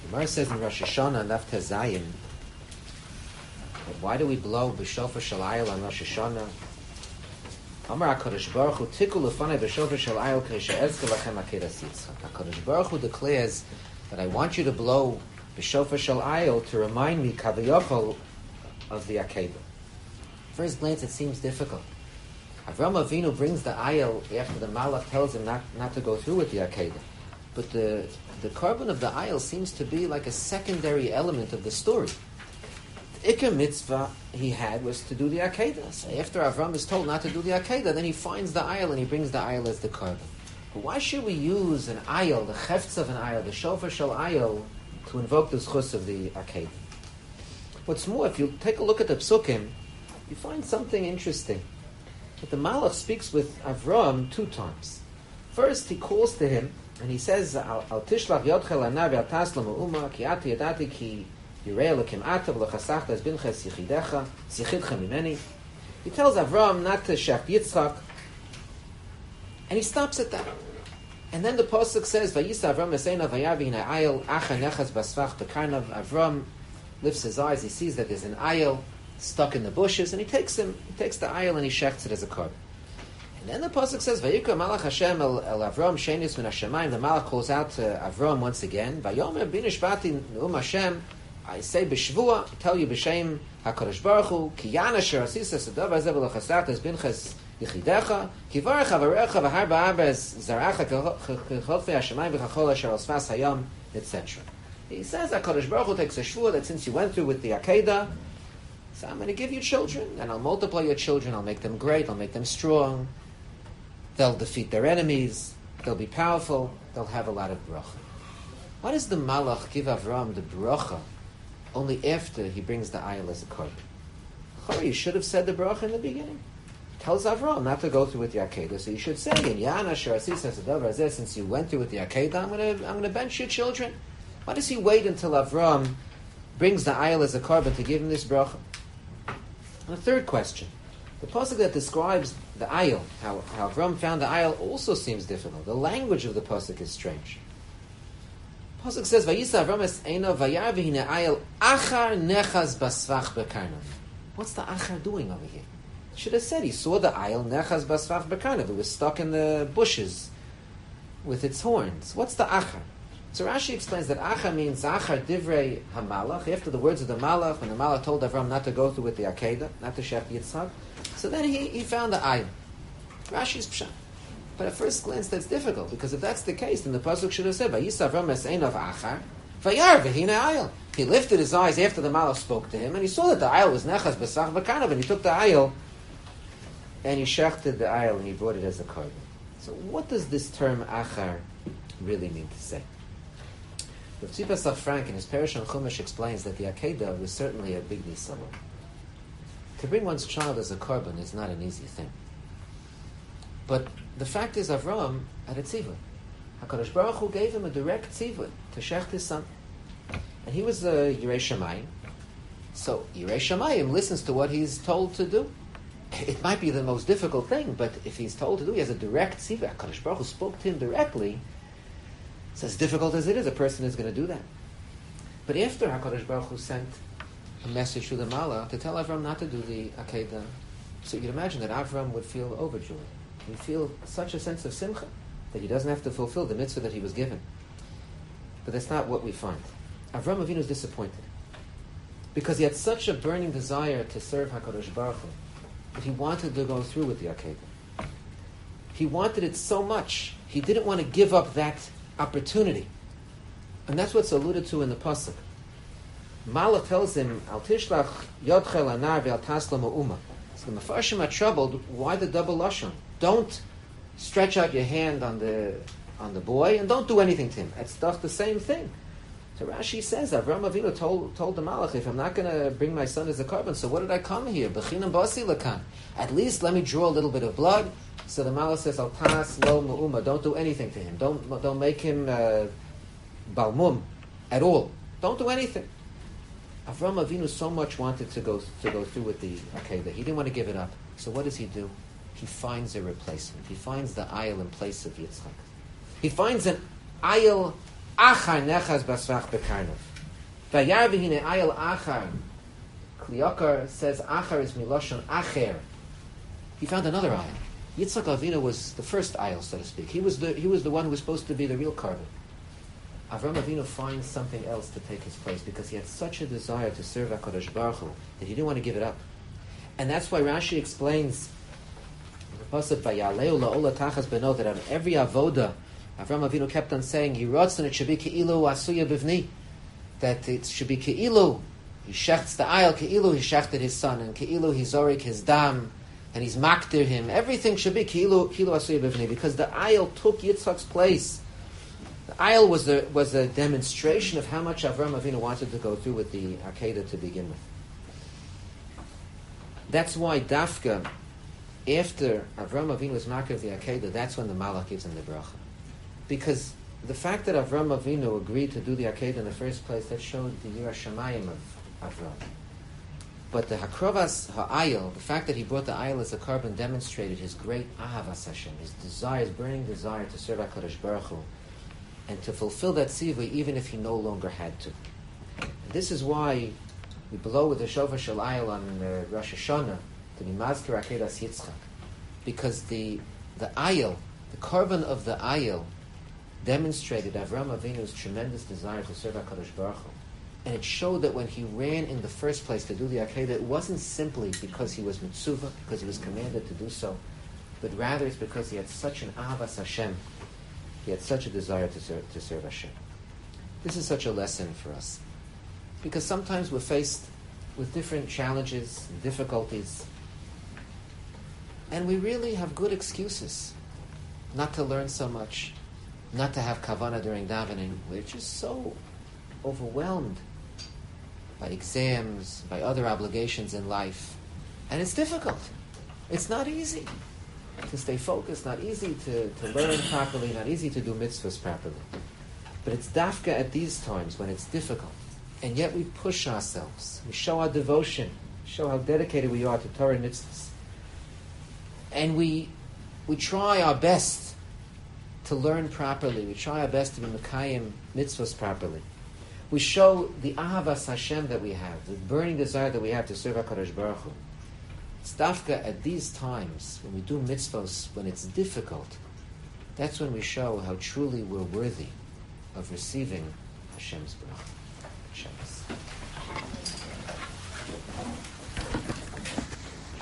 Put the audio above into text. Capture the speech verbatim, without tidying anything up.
Gemara says in Rosh Hashanah, Left Hazayin, why do we blow b'shofar shel ayil on Rosh Hashanah? Amar HaKadosh Baruch Hu tikul lefanei b'shofar shel ayil k'rei she'ezker lachem akedas Yitzchak. HaKadosh Baruch Hu declares that I want you to blow b'shofar shel ayil to remind me kaviyachol of the Akedah. First glance, it seems difficult. Avraham Avinu brings the ayil after the Malach tells him not, not to go through with the Akedah. But the the carbon of the ayil seems to be like a secondary element of the story. The Ikar mitzvah he had was to do the Akedah. So after Avram is told not to do the Akedah, then he finds the ayil and he brings the ayil as the carbon. But why should we use an ayil, the chefts of an ayil, the shofar shel ayil, to invoke the zchus of the Akedah? What's more, if you take a look at the psukim, you find something interesting. That the Malach speaks with Avram two times. First, he calls to him, and he says, Al tishlach yodchel anav al taslam u'uma, ki ati yadati ki yirei elokim atav l'chasachta es binches yichidecha, zichidcha mimeni. He tells Avram not to shech Yitzchak, and he stops at that. And then the pasuk says, Vayisa Avram eseina vayavi hina ayil, acha nechas basvach bekarnav. Avram lifts his eyes, he sees that there's an ayil stuck in the bushes, and he takes him, he takes the ayil and he shechts it as a carbon. And then the pasuk says, "Vayikra Malach Hashem el, el Avram shenis min hashamayim." The Malach calls out to Avram once again, "Vayomer binishbati neum Hashem." I say b'shvua, I tell you b'shem Hakadosh Baruch Hu, ki yana sher asisa sedav hazeh v'lochasat es binches yichidecha, ki varech avarecha v'har ba'abes zaracha kecholfei hashamayim v'chachol asher al sfas hayam, et cetera. He says Hakadosh Baruch Hu takes a shvua that since you went through with the Akedah, so I'm going to give you children, and I'll multiply your children. I'll make them great. I'll make them strong. They'll defeat their enemies. They'll be powerful. They'll have a lot of bracha. Why does the Malach give Avram the bracha only after he brings the ayil as a carbon? You should have said the bracha in the beginning. He tells Avram not to go through with the Akedah, so you should say, "In Yana Sharasis Hasadav, since you went through with the Akedah, I'm going to I'm going to bench your children." Why does he wait until Avram brings the ayil as a carbon to give him this bracha? And a third question. The pasuk that describes the ayil, how, how Avram found the ayil, also seems difficult. The language of the pasuk is strange. The pasuk says, "Vayisa Avram es eino vayar v'hine ayil achar nechaz basvach bekarnav." What's the achar doing over here? Should have said he saw the ayil nechaz basvach bekarnav. It was stuck in the bushes with its horns. What's the achar? So Rashi explains that achar means achar divrei hamalach, after the words of the malach, when the malach told Avram not to go through with the Akedah, not to shech Yitzchak. So then he, he found the ayil. Rashi's pshat. But at first glance that's difficult, because if that's the case, then the pasuk should have said, Vayisa Avram es einav achar, vayar v'hine ayil. He lifted his eyes after the malach spoke to him, and he saw that the ayil was nechas b'sach v'karnav, and he took the ayil, and he shechted the ayil, and he brought it as a carbon. So what does this term achar really mean to say? The Tzvi Pesach Frank in his Perish on Chumash explains that the Akedah was certainly a big nisavah. To bring one's child as a carbon is not an easy thing. But the fact is, Avram had a tzivah. HaKadosh Baruch Hu gave him a direct tzivah to shecht his son. And he was a Yirei Shamayim. So Yirei Shamayim listens to what he's told to do. It might be the most difficult thing, but if he's told to do, he has a direct tzivah. HaKadosh Baruch Hu spoke to him directly. So as difficult as it is, a person is going to do that. But after HaKadosh Baruch Hu sent a message to the Malach to tell Avram not to do the Akedah, so you'd imagine that Avram would feel overjoyed. He'd feel such a sense of simcha that he doesn't have to fulfill the mitzvah that he was given. But that's not what we find. Avram Avinu is disappointed because he had such a burning desire to serve HaKadosh Baruch Hu that he wanted to go through with the Akedah. He wanted it so much, he didn't want to give up that opportunity. And that's what's alluded to in the pasuk. Malach tells him, Al tishlach yodchel anar ve'al taslam u'uma. So the Mefarshim are troubled. Why the double lashon? Don't stretch out your hand on the on the boy and don't do anything to him. It's the same thing. So Rashi says, Avram Avinu told told the Malach, if I'm not going to bring my son as a carbon, so what did I come here? B'chinam basi lakan. At least let me draw a little bit of blood. So the Malach says, Al tas lo mu'uma. Don't do anything to him. Don't don't make him uh, balmum at all. Don't do anything. Avram Avinu so much wanted to go to go through with the Akedah. He didn't want to give it up. So what does he do? He finds a replacement. He finds the ayil in place of Yitzchak. He finds an ayil Achar nechaz basvach bekarnav. Vayar v'hine ayel achar. Kliokar says achar is miloshan acher. He found another ayel. Yitzchak Avinu was the first ayel, so to speak. He was the he was the one who was supposed to be the real carbon. Avram Avinu finds something else to take his place because he had such a desire to serve HaKadosh Baruch Hu that he didn't want to give it up. And that's why Rashi explains in the pasuk Vayaleu la'ola tachas beno that on every avoda, Avram Avinu kept on saying, Yirotzen it should be ke'ilu asuya bivni, that it should be ke'ilu. He shechts the ayel ke'ilu he shechted his son, and ke'ilu he zorik his dam, and he's makdir him. Everything should be ke'ilu ke'ilu asuya bivni because the ayel took Yitzchak's place. The ayel was a, was a demonstration of how much Avram Avinu wanted to go through with the Akedah to begin with. That's why Dafka, after Avram Avinu was makir of the Akedah, that's when the Malach gives him the bracha. Because the fact that Avram Avinu agreed to do the Akedah in the first place, that showed the Yirah Shamayim of Avram. But the Hakrovas Ha'ayel, the fact that he brought the ayel as a carbon, demonstrated his great Ahavas Hashem, his desire, his burning desire to serve HaKadosh Baruch Hu, and to fulfill that tzivui even if he no longer had to. And this is why we blow with the shofar shel ayel on uh, Rosh Hashanah to be mazkir akedas Yitzchak, because the the ayel, the carbon of the ayel, demonstrated Avram Avinu's tremendous desire to serve HaKadosh Baruch Hu. And it showed that when he ran in the first place to do the Akedah, it wasn't simply because he was mitzuvah, because he was commanded to do so, but rather it's because he had such an ahavas Hashem. He had such a desire to serve, to serve Hashem. This is such a lesson for us, because sometimes we're faced with different challenges and difficulties, and we really have good excuses not to learn so much, not to have kavanah during davening. We're just so overwhelmed by exams, by other obligations in life, and it's difficult. It's not easy to stay focused, not easy to, to learn properly, not easy to do mitzvahs properly. But it's dafka at these times when it's difficult, and yet we push ourselves. We show our devotion, show how dedicated we are to Torah and mitzvahs, and we we try our best to learn properly. We try our best to be mekayim mitzvahs properly. We show the ahavas Hashem that we have, the burning desire that we have to serve HaKadosh Baruch Hu. It's dafka at these times, when we do mitzvahs, when it's difficult, that's when we show how truly we're worthy of receiving Hashem's bracha. Hashem's.